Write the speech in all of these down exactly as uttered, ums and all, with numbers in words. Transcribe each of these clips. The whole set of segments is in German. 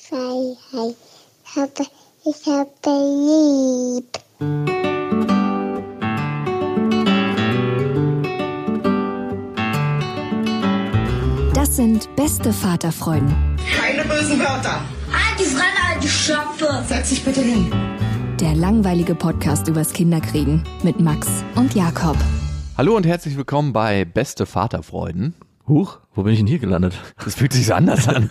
Freiheit. Ich habe, ich habe lieb. Das sind beste Vaterfreuden. Keine bösen Wörter. Halt die Fremde, alte Schöpfe. Setz dich bitte hin. Der langweilige Podcast übers Kinderkriegen mit Max und Jakob. Hallo und herzlich willkommen bei Beste Vaterfreuden. Huch, wo bin ich denn hier gelandet? Das fühlt sich so anders an.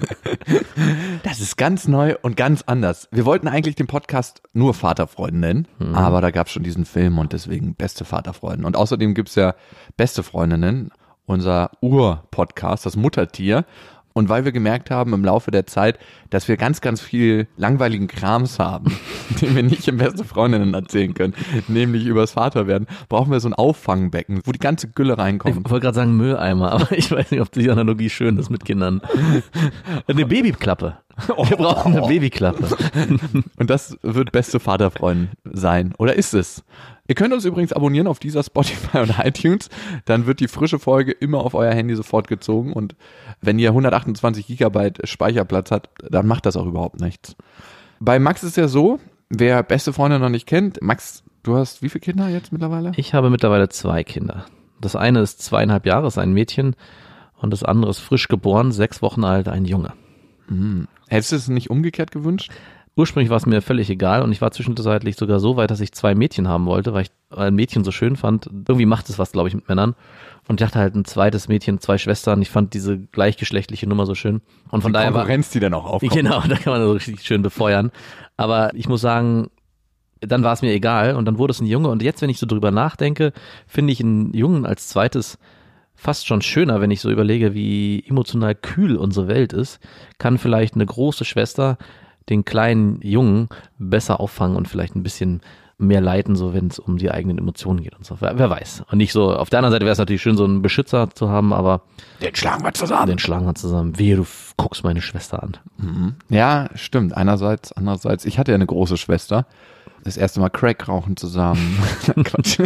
Das ist ganz neu und ganz anders. Wir wollten eigentlich den Podcast nur Vaterfreuden nennen, mhm. aber da gab es schon diesen Film und deswegen Beste Vaterfreuden. Und außerdem gibt es ja Beste Freundinnen, unser Ur-Podcast, das Muttertier. Und weil wir gemerkt haben im Laufe der Zeit, dass wir ganz, ganz viel langweiligen Krams haben, den wir nicht im Beste Freundinnen erzählen können, nämlich übers Vaterwerden, brauchen wir so ein Auffangbecken, wo die ganze Gülle reinkommt. Ich wollte gerade sagen Mülleimer, aber ich weiß nicht, ob die Analogie schön ist mit Kindern. Eine Babyklappe. Wir brauchen eine Babyklappe. Und das wird Beste Vaterfreuden sein. Oder ist es? Ihr könnt uns übrigens abonnieren auf dieser Spotify und iTunes. Dann wird die frische Folge immer auf euer Handy sofort gezogen. Und wenn ihr hundertachtundzwanzig Gigabyte Speicherplatz habt, dann macht das auch überhaupt nichts. Bei Max ist ja so, wer Beste Freunde noch nicht kennt, Max, du hast wie viele Kinder jetzt mittlerweile? Ich habe mittlerweile zwei Kinder. Das eine ist zweieinhalb Jahre, ist ein Mädchen. Und das andere ist frisch geboren, sechs Wochen alt, ein Junge. Hm. Hättest du es nicht umgekehrt gewünscht? Ursprünglich war es mir völlig egal und ich war zwischenzeitlich sogar so weit, dass ich zwei Mädchen haben wollte, weil ich ein Mädchen so schön fand. Irgendwie macht es was, glaube ich, mit Männern. Und ich dachte halt, ein zweites Mädchen, zwei Schwestern. Ich fand diese gleichgeschlechtliche Nummer so schön. Und von die daher Konkurrenz, war, die dann auch aufkommt. Genau, da kann man so richtig schön befeuern. Aber ich muss sagen, dann war es mir egal und dann wurde es ein Junge. Und jetzt, wenn ich so drüber nachdenke, finde ich einen Jungen als zweites fast schon schöner, wenn ich so überlege, wie emotional kühl unsere Welt ist. Kann vielleicht eine große Schwester den kleinen Jungen besser auffangen und vielleicht ein bisschen mehr leiten, so wenn es um die eigenen Emotionen geht und so. Wer, wer weiß. Und nicht so, auf der anderen Seite wäre es natürlich schön, so einen Beschützer zu haben, aber den schlagen wir zusammen. Den schlagen wir zusammen. Wehe, du f- guckst meine Schwester an. Mhm. Ja, stimmt. Einerseits, andererseits, ich hatte ja eine große Schwester. Das erste Mal Crack rauchen zusammen. Quatsch.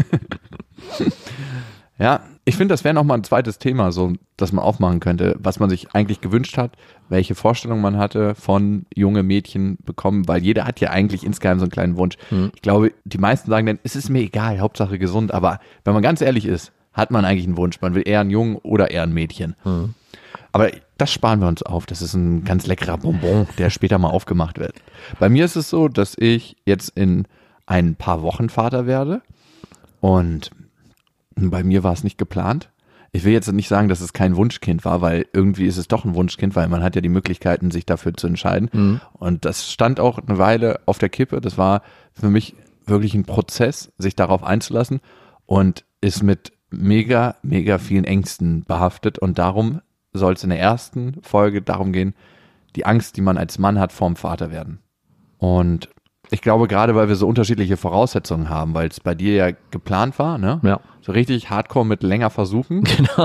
Ja, ich finde, das wäre nochmal ein zweites Thema, so, das man aufmachen könnte, was man sich eigentlich gewünscht hat, welche Vorstellungen man hatte von junge Mädchen bekommen, weil jeder hat ja eigentlich insgeheim so einen kleinen Wunsch. Mhm. Ich glaube, die meisten sagen dann, es ist mir egal, Hauptsache gesund, aber wenn man ganz ehrlich ist, hat man eigentlich einen Wunsch, man will eher einen Jungen oder eher ein Mädchen. Mhm. Aber das sparen wir uns auf, das ist ein ganz leckerer Bonbon, der später mal aufgemacht wird. Bei mir ist es so, dass ich jetzt in ein paar Wochen Vater werde und bei mir war es nicht geplant. Ich will jetzt nicht sagen, dass es kein Wunschkind war, weil irgendwie ist es doch ein Wunschkind, weil man hat ja die Möglichkeiten, sich dafür zu entscheiden. Mhm. Und das stand auch eine Weile auf der Kippe. Das war für mich wirklich ein Prozess, sich darauf einzulassen und ist mit mega, mega vielen Ängsten behaftet. Und darum soll es in der ersten Folge darum gehen, die Angst, die man als Mann hat vorm Vaterwerden. Und ich glaube, gerade weil wir so unterschiedliche Voraussetzungen haben, weil es bei dir ja geplant war, ne? Ja. So richtig hardcore mit länger versuchen. Genau.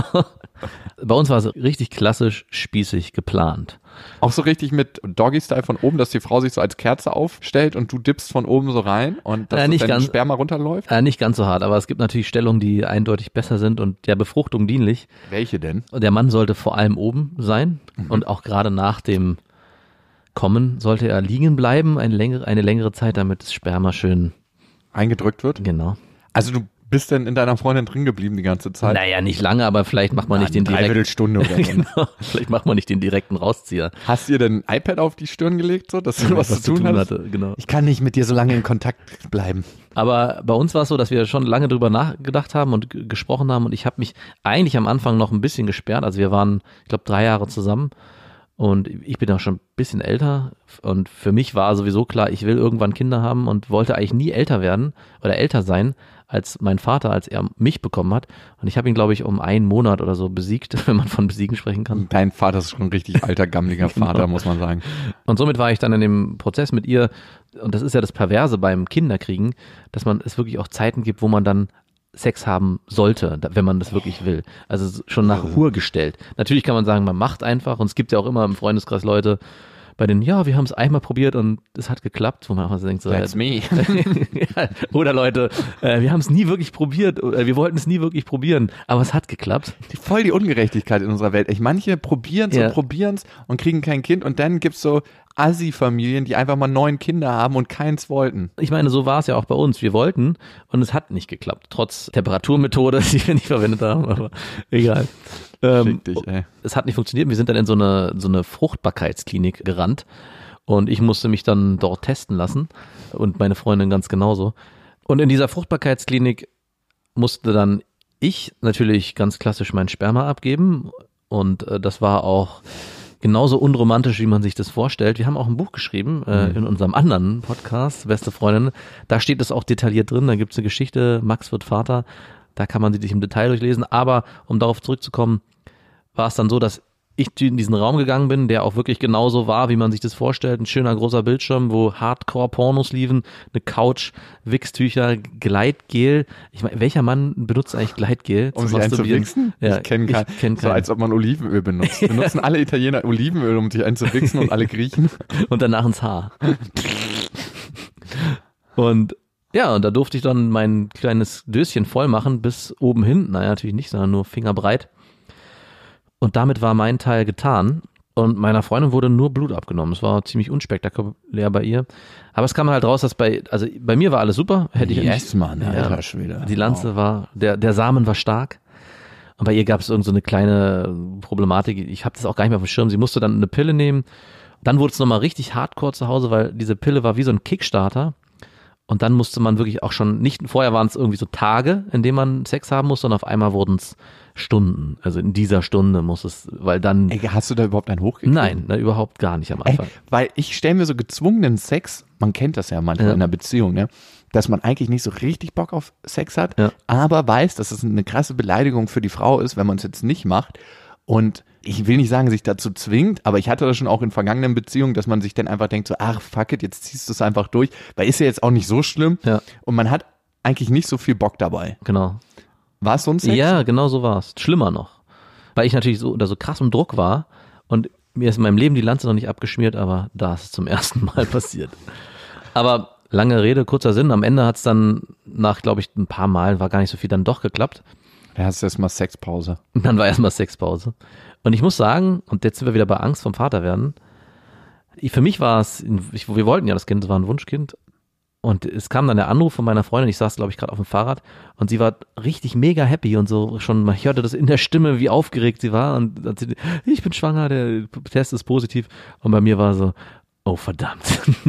Bei uns war es richtig klassisch spießig geplant. Auch so richtig mit Doggy-Style von oben, dass die Frau sich so als Kerze aufstellt und du dippst von oben so rein und dass äh, nicht das ganz, Sperma runterläuft? Äh, nicht ganz so hart, aber es gibt natürlich Stellungen, die eindeutig besser sind und der Befruchtung dienlich. Welche denn? Der Mann sollte vor allem oben sein mhm. und auch gerade nach dem Kommen sollte er liegen bleiben, eine längere, eine längere Zeit, damit das Sperma schön eingedrückt wird? Genau. Also du bist denn in deiner Freundin drin geblieben die ganze Zeit? Naja, nicht lange, aber vielleicht macht man Na, nicht den direkten... Dreiviertelstunde oder so. Genau, vielleicht macht man nicht den direkten Rauszieher. Hast du dir denn ein iPad auf die Stirn gelegt, so, dass du ja, was, was zu tun, tun hatte? Genau. Ich kann nicht mit dir so lange in Kontakt bleiben. Aber bei uns war es so, dass wir schon lange drüber nachgedacht haben und g- gesprochen haben und ich habe mich eigentlich am Anfang noch ein bisschen gesperrt. Also wir waren, ich glaube, drei Jahre zusammen. Und ich bin auch schon ein bisschen älter und für mich war sowieso klar, ich will irgendwann Kinder haben und wollte eigentlich nie älter werden oder älter sein als mein Vater, als er mich bekommen hat. Und ich habe ihn, glaube ich, um einen Monat oder so besiegt, wenn man von besiegen sprechen kann. Dein Vater ist schon ein richtig alter, gammeliger Vater, genau. Muss man sagen. Und somit war ich dann in dem Prozess mit ihr, und das ist ja das Perverse beim Kinderkriegen, dass man es wirklich auch Zeiten gibt, wo man dann Sex haben sollte, wenn man das wirklich will. Also schon nach Hur gestellt. Natürlich kann man sagen, man macht einfach und es gibt ja auch immer im Freundeskreis Leute, bei denen, ja, wir haben es einmal probiert und es hat geklappt, wo man auch so denkt, so, that's me. Ja, oder Leute, äh, wir haben es nie wirklich probiert, äh, wir wollten es nie wirklich probieren, aber es hat geklappt. Die, voll die Ungerechtigkeit in unserer Welt. Ich, manche probieren es ja. und probieren es und kriegen kein Kind und dann gibt's so Assi-Familien, die einfach mal neun Kinder haben und keins wollten. Ich meine, so war es ja auch bei uns. Wir wollten und es hat nicht geklappt. Trotz Temperaturmethode, die wir nicht verwendet haben, aber egal. Ähm, Schick dich, ey. Es hat nicht funktioniert. Wir sind dann in so eine, so eine Fruchtbarkeitsklinik gerannt und ich musste mich dann dort testen lassen und meine Freundin ganz genauso. Und in dieser Fruchtbarkeitsklinik musste dann ich natürlich ganz klassisch mein Sperma abgeben und äh, das war auch genauso unromantisch, wie man sich das vorstellt. Wir haben auch ein Buch geschrieben äh, in unserem anderen Podcast, Beste Freundin. Da steht es auch detailliert drin. Da gibt es eine Geschichte, Max wird Vater. Da kann man sie sich im Detail durchlesen. Aber um darauf zurückzukommen, war es dann so, dass ich in diesen Raum gegangen bin, der auch wirklich genauso war, wie man sich das vorstellt. Ein schöner großer Bildschirm, wo Hardcore-Pornos liefen, eine Couch, Wichstücher, Gleitgel. Ich meine, welcher Mann benutzt eigentlich Gleitgel? Um sich einzuwichsen? Ja, ich kenne keinen. Ich kenn so als ob man Olivenöl benutzt. Benutzen alle Italiener Olivenöl, um sich einzuwichsen und alle Griechen? Und danach ins Haar. Und ja, und da durfte ich dann mein kleines Döschen voll machen, bis oben hin. Naja, natürlich nicht, sondern nur fingerbreit. Und damit war mein Teil getan und meiner Freundin wurde nur Blut abgenommen. Es war ziemlich unspektakulär bei ihr. Aber es kam halt raus, dass bei, also bei mir war alles super. Hätte ich yes, Mann, ja, alter Schwede. Die Lanze wow. war, der, der Samen war stark. Und bei ihr gab es irgend so eine kleine Problematik. Ich habe das auch gar nicht mehr auf dem Schirm. Sie musste dann eine Pille nehmen. Dann wurde es nochmal richtig hardcore zu Hause, weil diese Pille war wie so ein Kickstarter. Und dann musste man wirklich auch schon, nicht vorher waren es irgendwie so Tage, in denen man Sex haben musste und auf einmal wurden es Stunden. Also in dieser Stunde muss es, weil dann... Ey, hast du da überhaupt einen hochgekriegt? Nein, na, überhaupt gar nicht am Anfang. Ey, weil ich stelle mir so gezwungenen Sex, man kennt das ja manchmal Ja. in einer Beziehung, ne? Dass man eigentlich nicht so richtig Bock auf Sex hat, Ja. aber weiß, dass es eine krasse Beleidigung für die Frau ist, wenn man es jetzt nicht macht. Und ich will nicht sagen, sich dazu zwingt, aber ich hatte das schon auch in vergangenen Beziehungen, dass man sich dann einfach denkt so, ach fuck it, jetzt ziehst du es einfach durch, weil ist ja jetzt auch nicht so schlimm Ja. und man hat eigentlich nicht so viel Bock dabei. Genau. War es so ein Sex? Ja, genau so war es. Schlimmer noch. Weil ich natürlich so unter so krassem Druck war und mir ist in meinem Leben die Lanze noch nicht abgeschmiert, aber da ist es zum ersten Mal passiert. Aber lange Rede, kurzer Sinn, am Ende hat es dann nach, glaube ich, ein paar Mal, war gar nicht so viel, dann doch geklappt. Da hast du erstmal Sexpause. Und dann war erstmal Sexpause. Und ich muss sagen, und jetzt sind wir wieder bei Angst vom Vaterwerden, ich, für mich war es, ich, wir wollten ja das Kind, es war ein Wunschkind. Und es kam dann der Anruf von meiner Freundin, ich saß, glaube ich, gerade auf dem Fahrrad und sie war richtig mega happy und so schon, ich hörte das in der Stimme, wie aufgeregt sie war und sie, ich bin schwanger, der Test ist positiv und bei mir war so, oh verdammt,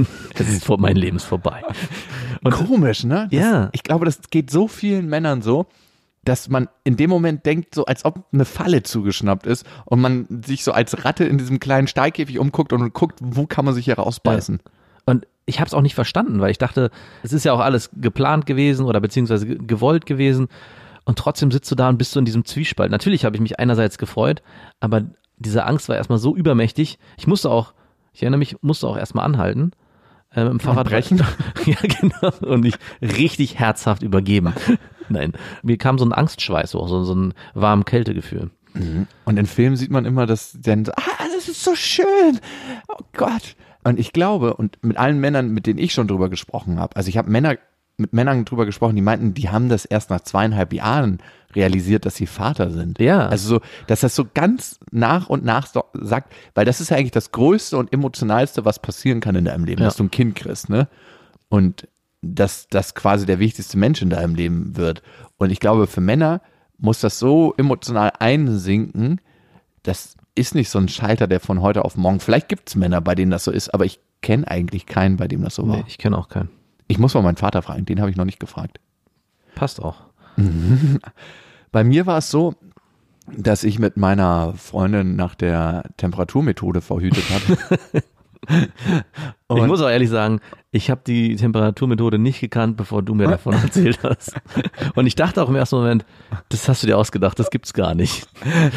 es ist vor, mein Leben ist vorbei. Und komisch, ne? Das, ja. Ich glaube, das geht so vielen Männern so, dass man in dem Moment denkt, so als ob eine Falle zugeschnappt ist und man sich so als Ratte in diesem kleinen Stallkäfig umguckt und guckt, wo kann man sich hier rausbeißen. Ja. Und ich habe es auch nicht verstanden, weil ich dachte, es ist ja auch alles geplant gewesen oder beziehungsweise ge- gewollt gewesen und trotzdem sitzt du da und bist du in diesem Zwiespalt. Natürlich habe ich mich einerseits gefreut, aber diese Angst war erstmal so übermächtig. Ich musste auch, ich erinnere mich, musste auch erstmal anhalten. Äh, mit dem Fahrrad brechen? Ja, genau. Und mich richtig herzhaft übergeben. Nein, mir kam so ein Angstschweiß hoch, so, so ein warmes Kältegefühl. Und in Filmen sieht man immer, dass dann so, ah, das ist so schön. Oh Gott. Und ich glaube, und mit allen Männern, mit denen ich schon drüber gesprochen habe, also ich habe Männer mit Männern drüber gesprochen, die meinten, die haben das erst nach zweieinhalb Jahren realisiert, dass sie Vater sind. Ja. Also so, dass das so ganz nach und nach so sagt, weil das ist ja eigentlich das Größte und Emotionalste, was passieren kann in deinem Leben, Ja. dass du ein Kind kriegst, ne? Und dass das quasi der wichtigste Mensch in deinem Leben wird. Und ich glaube, für Männer muss das so emotional einsinken, das ist nicht so ein Schalter, der von heute auf morgen, vielleicht gibt es Männer, bei denen das so ist, aber ich kenne eigentlich keinen, bei dem das so war. Nee, ich kenne auch keinen. Ich muss mal meinen Vater fragen, den habe ich noch nicht gefragt. Passt auch. Bei mir war es so, dass ich mit meiner Freundin nach der Temperaturmethode verhütet habe. Ich muss auch ehrlich sagen, ich habe die Temperaturmethode nicht gekannt, bevor du mir davon erzählt hast. Und ich dachte auch im ersten Moment, das hast du dir ausgedacht, das gibt's gar nicht.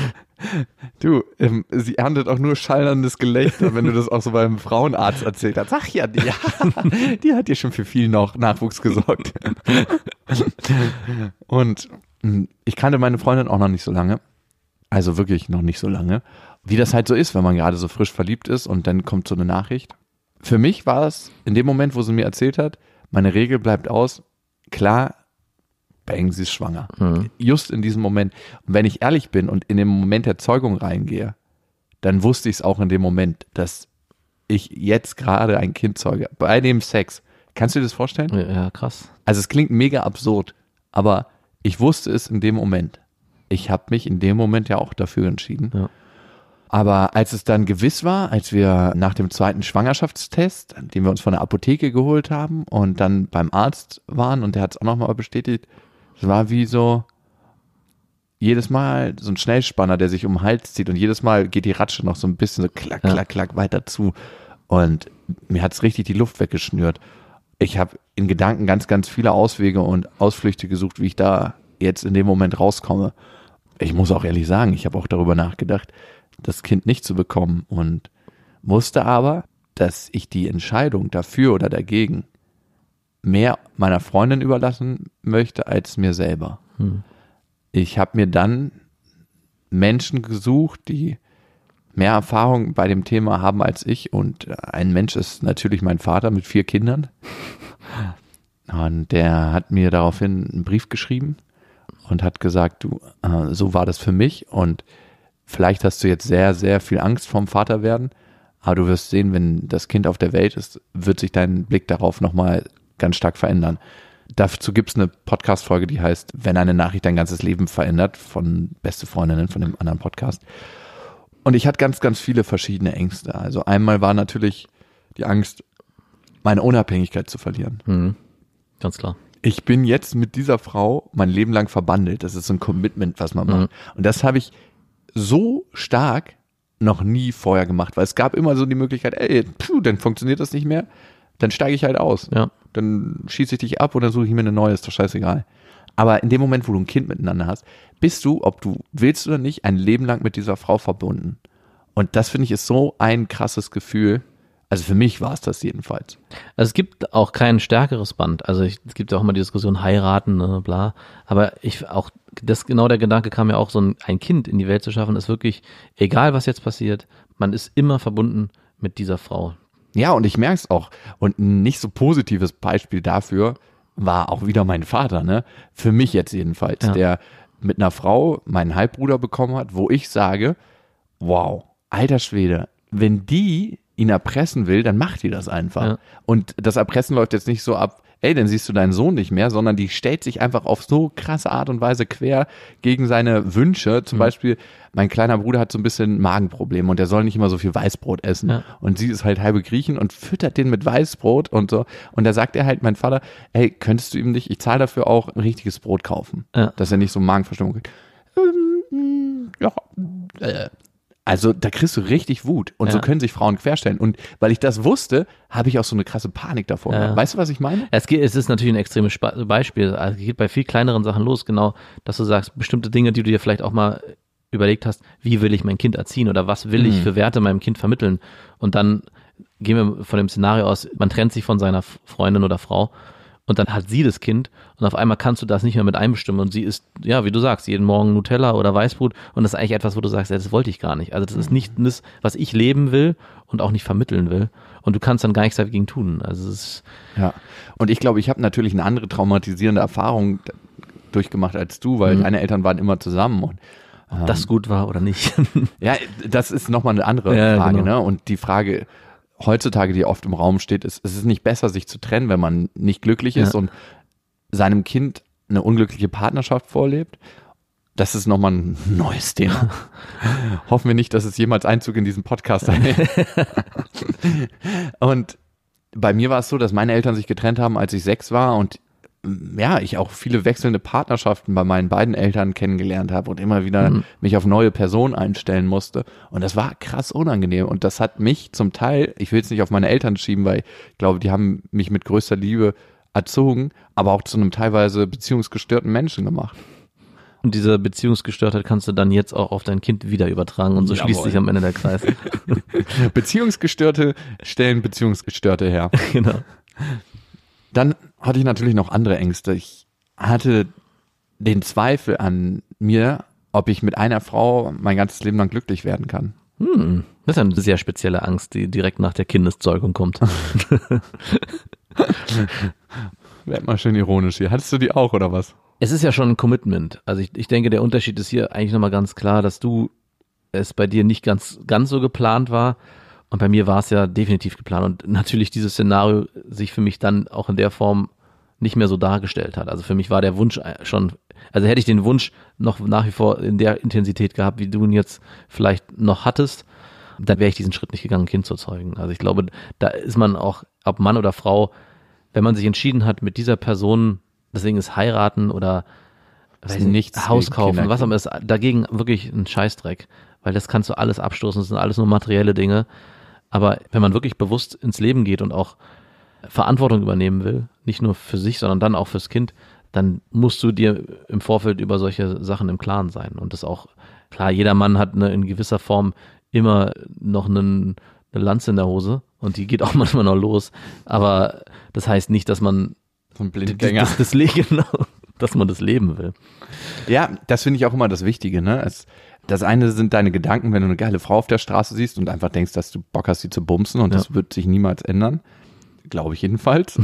Du, ähm, sie erntet auch nur schallerndes Gelächter, wenn du das auch so beim Frauenarzt erzählt hast. Ach ja, die, ja, die hat dir schon für viel noch Nachwuchs gesorgt. Und mh, ich kannte meine Freundin auch noch nicht so lange. Also wirklich noch nicht so lange. Wie das halt so ist, wenn man gerade so frisch verliebt ist und dann kommt so eine Nachricht. Für mich war es in dem Moment, wo sie mir erzählt hat, meine Regel bleibt aus, klar, bang, sie ist schwanger. Mhm. Just in diesem Moment. Und wenn ich ehrlich bin und in den Moment der Zeugung reingehe, dann wusste ich es auch in dem Moment, dass ich jetzt gerade ein Kind zeuge. Bei dem Sex. Kannst du dir das vorstellen? Ja, ja, krass. Also es klingt mega absurd, aber ich wusste es in dem Moment. Ich habe mich in dem Moment ja auch dafür entschieden. Ja. Aber als es dann gewiss war, als wir nach dem zweiten Schwangerschaftstest, den wir uns von der Apotheke geholt haben und dann beim Arzt waren und der hat es auch nochmal bestätigt, es war wie so jedes Mal so ein Schnellspanner, der sich um den Hals zieht und jedes Mal geht die Ratsche noch so ein bisschen so klack, klack, klack weiter zu und mir hat es richtig die Luft weggeschnürt. Ich habe in Gedanken ganz, ganz viele Auswege und Ausflüchte gesucht, wie ich da jetzt in dem Moment rauskomme. Ich muss auch ehrlich sagen, ich habe auch darüber nachgedacht, das Kind nicht zu bekommen und wusste aber, dass ich die Entscheidung dafür oder dagegen mehr meiner Freundin überlassen möchte als mir selber. Hm. Ich habe mir dann Menschen gesucht, die mehr Erfahrung bei dem Thema haben als ich und ein Mensch ist natürlich mein Vater mit vier Kindern und der hat mir daraufhin einen Brief geschrieben und hat gesagt, du, äh, so war das für mich und vielleicht hast du jetzt sehr, sehr viel Angst vorm Vaterwerden, aber du wirst sehen, wenn das Kind auf der Welt ist, wird sich dein Blick darauf nochmal ganz stark verändern. Dazu gibt es eine Podcast-Folge, die heißt, wenn eine Nachricht dein ganzes Leben verändert, von Beste Freundinnen, von dem anderen Podcast. Und ich hatte ganz, ganz viele verschiedene Ängste. Also einmal war natürlich die Angst, meine Unabhängigkeit zu verlieren. Mhm. Ganz klar. Ich bin jetzt mit dieser Frau mein Leben lang verbandelt. Das ist so ein Commitment, was man macht. Mhm. Und das habe ich so stark noch nie vorher gemacht, weil es gab immer so die Möglichkeit, ey, pfuh, dann funktioniert das nicht mehr, dann steige ich halt aus. Ja. Dann schieße ich dich ab oder suche ich mir eine neue, ist doch scheißegal. Aber in dem Moment, wo du ein Kind miteinander hast, bist du, ob du willst oder nicht, ein Leben lang mit dieser Frau verbunden. Und das, finde ich, ist so ein krasses Gefühl. Also für mich war es das jedenfalls. Also es gibt auch kein stärkeres Band. Also ich, es gibt ja auch immer die Diskussion, heiraten, ne, bla. Aber ich auch, das genau der Gedanke kam ja auch, so ein, ein Kind in die Welt zu schaffen, ist wirklich, egal was jetzt passiert, man ist immer verbunden mit dieser Frau. Ja, und ich merke es auch. Und ein nicht so positives Beispiel dafür war auch wieder mein Vater, ne? Für mich jetzt jedenfalls, Ja. der mit einer Frau meinen Halbbruder bekommen hat, wo ich sage, wow, alter Schwede, wenn die ihn erpressen will, dann macht die das einfach. Ja. Und das Erpressen läuft jetzt nicht so ab, ey, dann siehst du deinen Sohn nicht mehr, sondern die stellt sich einfach auf so krasse Art und Weise quer gegen seine Wünsche. Zum Mhm. Beispiel, mein kleiner Bruder hat so ein bisschen Magenprobleme und der soll nicht immer so viel Weißbrot essen. Ja. Und sie ist halt halbe Griechin und füttert den mit Weißbrot und so. Und da sagt er halt, mein Vater, ey, könntest du ihm nicht, ich zahle dafür auch ein richtiges Brot kaufen, Ja. dass er nicht so Magenverstimmung kriegt. Ähm, ja, äh. Also da kriegst du richtig Wut und Ja. so können sich Frauen querstellen. Und weil ich das wusste, habe ich auch so eine krasse Panik davor. Ja. Weißt du, was ich meine? Es, geht, es ist natürlich ein extremes Spa- Beispiel. Also es geht bei viel kleineren Sachen los, genau, dass du sagst, bestimmte Dinge, die du dir vielleicht auch mal überlegt hast, wie will ich mein Kind erziehen oder was will ich Mhm. für Werte meinem Kind vermitteln? Und dann gehen wir von dem Szenario aus, man trennt sich von seiner Freundin oder Frau und dann hat sie das Kind und auf einmal kannst du das nicht mehr mit einbestimmen und sie isst, ja, wie du sagst, jeden Morgen Nutella oder Weißbrot und das ist eigentlich etwas, wo du sagst, ja, das wollte ich gar nicht. Also das ist nicht das, was ich leben will und auch nicht vermitteln will und du kannst dann gar nichts dagegen tun. Also es ist, Ja. Und ich glaube, ich habe natürlich eine andere traumatisierende Erfahrung d- durchgemacht als du, weil Mhm. deine Eltern waren immer zusammen. Und ob das gut war oder nicht. ja, das ist nochmal eine andere Ja, Frage, genau. ne? Und die Frage heutzutage, die oft im Raum steht, ist, es ist nicht besser, sich zu trennen, wenn man nicht glücklich ist Ja. und seinem Kind eine unglückliche Partnerschaft vorlebt. Das ist nochmal ein neues Thema. Hoffen wir nicht, dass es jemals Einzug in diesen Podcast hat. Und bei mir war es so, dass meine Eltern sich getrennt haben, als ich sechs war und ja, ich auch viele wechselnde Partnerschaften bei meinen beiden Eltern kennengelernt habe und immer wieder Mhm. mich auf neue Personen einstellen musste. Und das war krass unangenehm. Und das hat mich zum Teil, ich will es nicht auf meine Eltern schieben, weil ich glaube, die haben mich mit größter Liebe erzogen, aber auch zu einem teilweise beziehungsgestörten Menschen gemacht. Und diese Beziehungsgestörtheit kannst du dann jetzt auch auf dein Kind wieder übertragen und so Jawohl. schließt sich am Ende der Kreis. Beziehungsgestörte stellen Beziehungsgestörte her. Genau. Dann hatte ich natürlich noch andere Ängste. Ich hatte den Zweifel an mir, ob ich mit einer Frau mein ganzes Leben lang glücklich werden kann. Hm, das ist eine sehr spezielle Angst, die direkt nach der Kindeszeugung kommt. Werd mal schön ironisch hier. Hattest du die auch oder was? Es ist ja schon ein Commitment. Also ich, ich denke, der Unterschied ist hier eigentlich nochmal ganz klar, dass du es bei dir nicht ganz, ganz so geplant war Und bei mir war es ja definitiv geplant und natürlich dieses Szenario sich für mich dann auch in der Form nicht mehr so dargestellt hat. Also für mich war der Wunsch schon, also hätte ich den Wunsch noch nach wie vor in der Intensität gehabt, wie du ihn jetzt vielleicht noch hattest, dann wäre ich diesen Schritt nicht gegangen, ein Kind zu zeugen. Also ich glaube, da ist man auch, ob Mann oder Frau, wenn man sich entschieden hat, mit dieser Person, deswegen ist heiraten oder weiß nicht, nichts Haus kaufen, Kinder was auch immer, ist dagegen wirklich ein Scheißdreck, weil das kannst du alles abstoßen, das sind alles nur materielle Dinge. Aber wenn man wirklich bewusst ins Leben geht und auch Verantwortung übernehmen will, nicht nur für sich, sondern dann auch fürs Kind, dann musst du dir im Vorfeld über solche Sachen im Klaren sein. Und das auch, klar, jeder Mann hat eine, in gewisser Form immer noch einen, eine Lanze in der Hose und die geht auch manchmal noch los. Aber das heißt nicht, dass man So ein Blindgänger. das, das, das, genau, dass man das leben will. Ja, das finde ich auch immer das Wichtige, ne? Es, das eine sind deine Gedanken, wenn du eine geile Frau auf der Straße siehst und einfach denkst, dass du Bock hast, sie zu bumsen und Ja. das wird sich niemals ändern. Glaube ich jedenfalls.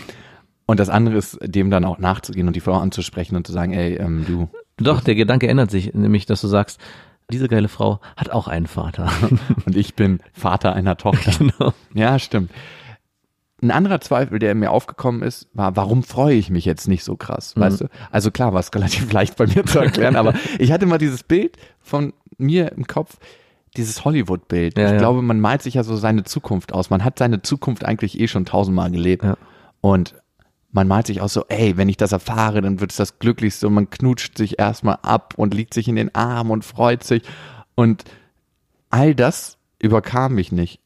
Und das andere ist, dem dann auch nachzugehen und die Frau anzusprechen und zu sagen, ey, ähm, du. Doch, der Gedanke ändert sich, nämlich, dass du sagst, diese geile Frau hat auch einen Vater. Und ich bin Vater einer Tochter. Genau. Ja, stimmt. Ein anderer Zweifel, der mir aufgekommen ist, war, warum freue ich mich jetzt nicht so krass, Mhm. weißt du? Also klar, war es relativ leicht bei mir zu erklären, aber ich hatte mal dieses Bild von mir im Kopf, dieses Hollywood-Bild. Ja, ich ja. glaube, man malt sich ja so seine Zukunft aus. Man hat seine Zukunft eigentlich eh schon tausendmal gelebt. Ja. Und man malt sich auch so, ey, wenn ich das erfahre, dann wird es das Glücklichste und man knutscht sich erstmal ab und liegt sich in den Arm und freut sich. Und all das überkam mich nicht.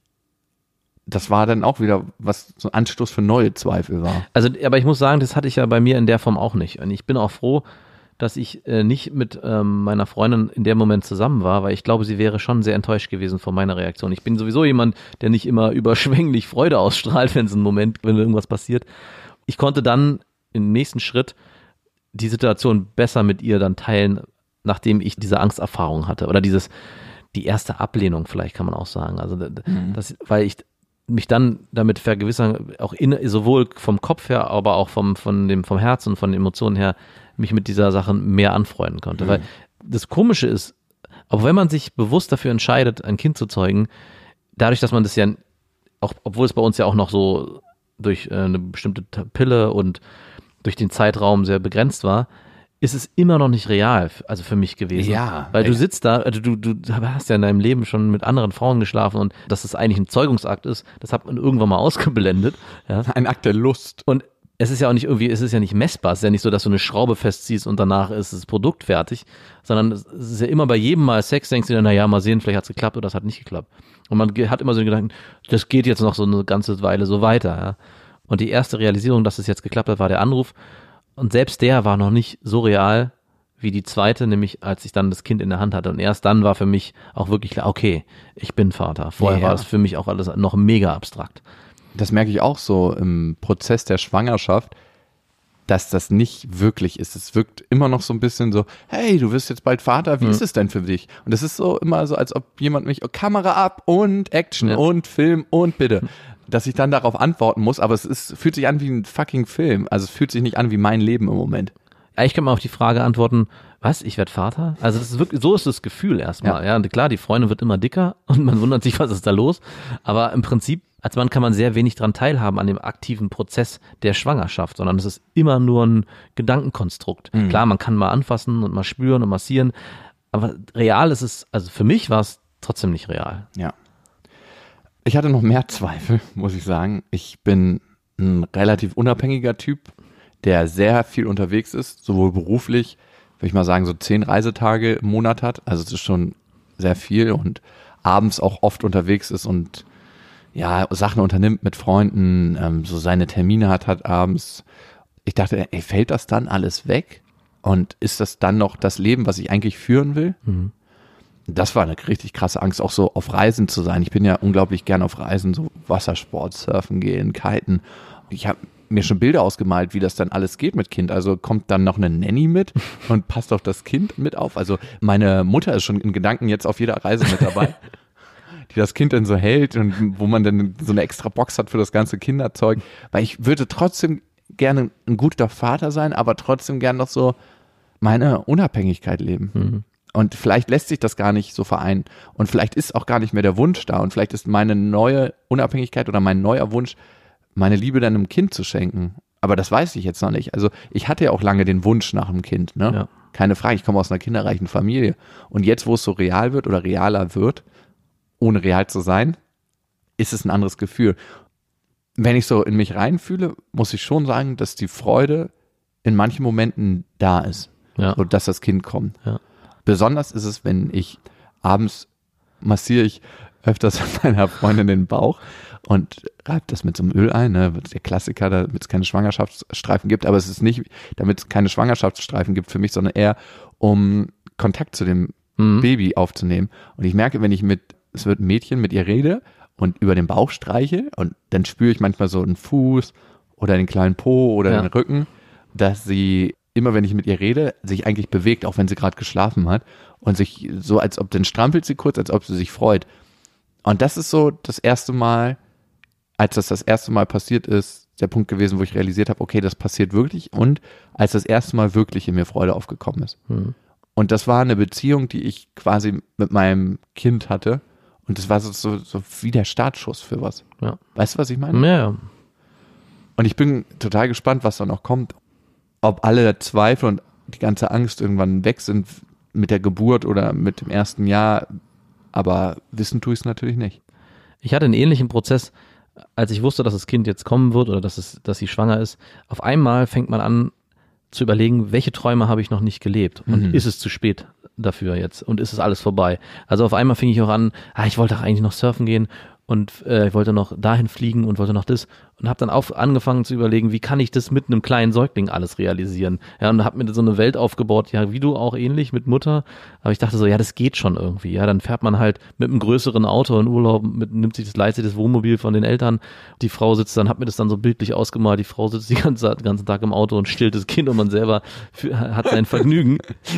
Das war dann auch wieder, was so ein Anstoß für neue Zweifel war. Also, aber ich muss sagen, das hatte ich ja bei mir in der Form auch nicht. Und ich bin auch froh, dass ich äh, nicht mit ähm, meiner Freundin in dem Moment zusammen war, weil ich glaube, sie wäre schon sehr enttäuscht gewesen von meiner Reaktion. Ich bin sowieso jemand, der nicht immer überschwänglich Freude ausstrahlt, wenn es einen Moment, wenn irgendwas passiert. Ich konnte dann im nächsten Schritt die Situation besser mit ihr dann teilen, nachdem ich diese Angsterfahrung hatte oder dieses, die erste Ablehnung vielleicht kann man auch sagen. Also das, weil ich mich dann damit vergewissern, auch in, sowohl vom Kopf her, aber auch vom, von dem, vom Herzen und von den Emotionen her, mich mit dieser Sache mehr anfreunden konnte. Mhm. Weil das Komische ist, auch wenn man sich bewusst dafür entscheidet, ein Kind zu zeugen, dadurch, dass man das ja, auch, obwohl es bei uns ja auch noch so durch äh, eine bestimmte Pille und durch den Zeitraum sehr begrenzt war, ist es immer noch nicht real, also für mich gewesen. Ja. Weil du sitzt da, also du, du hast ja in deinem Leben schon mit anderen Frauen geschlafen und dass es eigentlich ein Zeugungsakt ist, das hat man irgendwann mal ausgeblendet. Ja. Ein Akt der Lust. Und es ist ja auch nicht irgendwie, es ist ja nicht messbar, es ist ja nicht so, dass du eine Schraube festziehst und danach ist das Produkt fertig, sondern es ist ja immer bei jedem Mal Sex, denkst du dir, naja, mal sehen, vielleicht hat es geklappt oder das hat nicht geklappt. Und man hat immer so den Gedanken, das geht jetzt noch so eine ganze Weile so weiter. Ja. Und die erste Realisierung, dass es jetzt geklappt hat, war der Anruf. Und selbst der war noch nicht so real wie die zweite, nämlich als ich dann das Kind in der Hand hatte. Und erst dann war für mich auch wirklich klar, okay, ich bin Vater. Vorher Ja. war das für mich auch alles noch mega abstrakt. Das merke ich auch so im Prozess der Schwangerschaft, dass das nicht wirklich ist. Es wirkt immer noch so ein bisschen so, hey, du wirst jetzt bald Vater, wie Mhm. ist es denn für dich? Und das ist so immer so, als ob jemand mich, oh, Kamera ab und Action Ja. und Film und bitte. Dass ich dann darauf antworten muss, aber es ist, fühlt sich an wie ein fucking Film. Also es fühlt sich nicht an wie mein Leben im Moment. Eigentlich kann man auf die Frage antworten, was, ich werde Vater? Also das ist wirklich, so ist das Gefühl erstmal. Ja. Ja, und klar, die Freundin wird immer dicker und man wundert sich, was ist da los? Aber im Prinzip, als Mann kann man sehr wenig dran teilhaben an dem aktiven Prozess der Schwangerschaft, sondern es ist immer nur ein Gedankenkonstrukt. Mhm. Klar, man kann mal anfassen und mal spüren und massieren, aber real ist es, also für mich war es trotzdem nicht real. Ja. Ich hatte noch mehr Zweifel, muss ich sagen. Ich bin ein relativ unabhängiger Typ, der sehr viel unterwegs ist, sowohl beruflich, würde ich mal sagen, so zehn Reisetage im Monat hat. Also es ist schon sehr viel und abends auch oft unterwegs ist und ja, Sachen unternimmt mit Freunden, ähm, so seine Termine hat, hat abends. Ich dachte, ey, fällt das dann alles weg? Und ist das dann noch das Leben, was ich eigentlich führen will? Mhm. Das war eine richtig krasse Angst, auch so auf Reisen zu sein. Ich bin ja unglaublich gern auf Reisen, so Wassersport, Surfen gehen, Kiten. Ich habe mir schon Bilder ausgemalt, wie das dann alles geht mit Kind. Also kommt dann noch eine Nanny mit und passt auf das Kind mit auf. Also meine Mutter ist schon in Gedanken jetzt auf jeder Reise mit dabei, die das Kind dann so hält und wo man dann so eine extra Box hat für das ganze Kinderzeug. Weil ich würde trotzdem gerne ein guter Vater sein, aber trotzdem gern noch so meine Unabhängigkeit leben. Mhm. Und vielleicht lässt sich das gar nicht so vereinen. Und vielleicht ist auch gar nicht mehr der Wunsch da. Und vielleicht ist meine neue Unabhängigkeit oder mein neuer Wunsch, meine Liebe dann einem Kind zu schenken. Aber das weiß ich jetzt noch nicht. Also ich hatte ja auch lange den Wunsch nach einem Kind, ne? Ja. Keine Frage, ich komme aus einer kinderreichen Familie. Und jetzt, wo es so real wird oder realer wird, ohne real zu sein, ist es ein anderes Gefühl. Wenn ich so in mich reinfühle, muss ich schon sagen, dass die Freude in manchen Momenten da ist. Ja. So, dass das Kind kommt. Ja. Besonders ist es, wenn ich abends massiere ich öfters meiner Freundin den Bauch und reibe das mit so einem Öl ein, ne? Der Klassiker, damit es keine Schwangerschaftsstreifen gibt, aber es ist nicht, damit es keine Schwangerschaftsstreifen gibt für mich, sondern eher, um Kontakt zu dem mhm. Baby aufzunehmen. Und ich merke, wenn ich mit, es wird ein Mädchen, mit ihr rede und über den Bauch streiche und dann spüre ich manchmal so einen Fuß oder den kleinen Po oder ja. den Rücken, dass sie immer, wenn ich mit ihr rede, sich eigentlich bewegt, auch wenn sie gerade geschlafen hat und sich so, als ob, dann strampelt sie kurz, als ob sie sich freut. Und das ist so das erste Mal, als das das erste Mal passiert ist, der Punkt gewesen, wo ich realisiert habe, okay, das passiert wirklich und als das erste Mal wirklich in mir Freude aufgekommen ist. Hm. Und das war eine Beziehung, die ich quasi mit meinem Kind hatte und das war so, so, so wie der Startschuss für was. Ja. Weißt du, was ich meine? Ja. Und ich bin total gespannt, was da noch kommt. Ob alle Zweifel und die ganze Angst irgendwann weg sind mit der Geburt oder mit dem ersten Jahr, aber wissen tue ich es natürlich nicht. Ich hatte einen ähnlichen Prozess, als ich wusste, dass das Kind jetzt kommen wird oder dass es, dass sie schwanger ist. Auf einmal fängt man an zu überlegen, welche Träume habe ich noch nicht gelebt und Mhm. ist es zu spät dafür jetzt und ist es alles vorbei. Also auf einmal fing ich auch an, ah, ich wollte eigentlich noch surfen gehen und äh, ich wollte noch dahin fliegen und wollte noch das und habe dann auf, angefangen zu überlegen, wie kann ich das mit einem kleinen Säugling alles realisieren. Ja, und habe mir so eine Welt aufgebaut, ja, wie du auch ähnlich mit Mutter, aber ich dachte so, ja, das geht schon irgendwie. Ja, dann fährt man halt mit einem größeren Auto in Urlaub, mit, nimmt sich das leitet das Wohnmobil von den Eltern, die Frau sitzt dann, hat mir das dann so bildlich ausgemalt, die Frau sitzt die ganze, den ganzen Tag im Auto und stillt das Kind und man selber für, hat sein Vergnügen.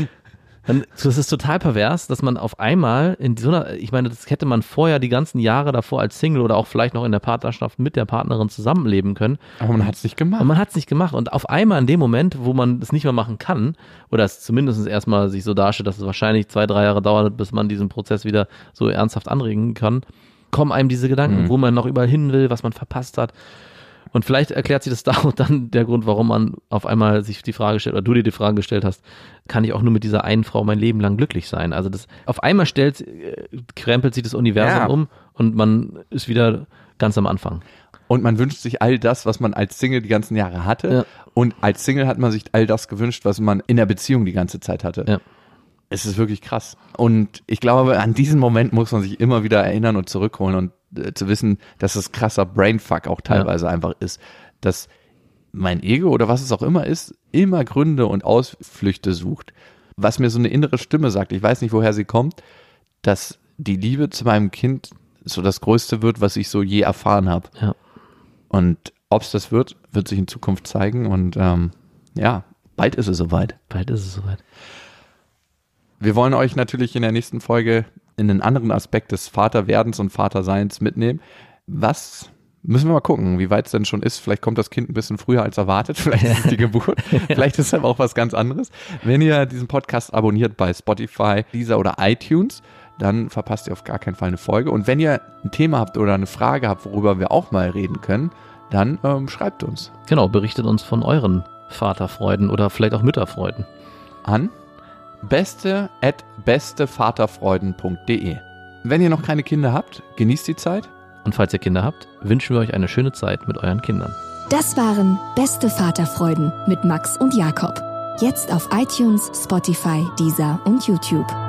Dann, das ist total pervers, dass man auf einmal in so einer, ich meine, das hätte man vorher die ganzen Jahre davor als Single oder auch vielleicht noch in der Partnerschaft mit der Partnerin zusammenleben können. Aber man hat es nicht gemacht. Und man hat es nicht gemacht. Und auf einmal in dem Moment, wo man das nicht mehr machen kann, oder es zumindest erstmal sich so darstellt, dass es wahrscheinlich zwei, drei Jahre dauert, bis man diesen Prozess wieder so ernsthaft anregen kann, kommen einem diese Gedanken, Mhm. wo man noch überall hin will, was man verpasst hat. Und vielleicht erklärt sich das da und dann der Grund, warum man auf einmal sich die Frage stellt, oder du dir die Frage gestellt hast, kann ich auch nur mit dieser einen Frau mein Leben lang glücklich sein? Also das, auf einmal stellt, äh, krempelt sich das Universum Ja. um und man ist wieder ganz am Anfang. Und man wünscht sich all das, was man als Single die ganzen Jahre hatte. Ja. Und als Single hat man sich all das gewünscht, was man in der Beziehung die ganze Zeit hatte. Ja. Es ist wirklich krass. Und ich glaube, an diesen Moment muss man sich immer wieder erinnern und zurückholen und äh, zu wissen, dass es krasser Brainfuck auch teilweise ja. einfach ist, dass mein Ego oder was es auch immer ist, immer Gründe und Ausflüchte sucht. Was mir so eine innere Stimme sagt, ich weiß nicht, woher sie kommt, dass die Liebe zu meinem Kind so das Größte wird, was ich so je erfahren habe. Ja. Und ob es das wird, wird sich in Zukunft zeigen. Und ähm, ja, bald ist es soweit. Bald ist es soweit. Wir wollen euch natürlich in der nächsten Folge in einen anderen Aspekt des Vaterwerdens und Vaterseins mitnehmen. Was müssen wir mal gucken, wie weit es denn schon ist. Vielleicht kommt das Kind ein bisschen früher als erwartet. Vielleicht ist es die Geburt. Vielleicht ist es aber auch was ganz anderes. Wenn ihr diesen Podcast abonniert bei Spotify, Deezer oder iTunes, dann verpasst ihr auf gar keinen Fall eine Folge. Und wenn ihr ein Thema habt oder eine Frage habt, worüber wir auch mal reden können, dann ähm, schreibt uns. Genau, berichtet uns von euren Vaterfreuden oder vielleicht auch Mütterfreuden. An beste at bestevaterfreuden punkt de. Wenn ihr noch keine Kinder habt, genießt die Zeit. Und falls ihr Kinder habt, wünschen wir euch eine schöne Zeit mit euren Kindern. Das waren Beste Vaterfreuden mit Max und Jakob. Jetzt auf iTunes, Spotify, Deezer und YouTube.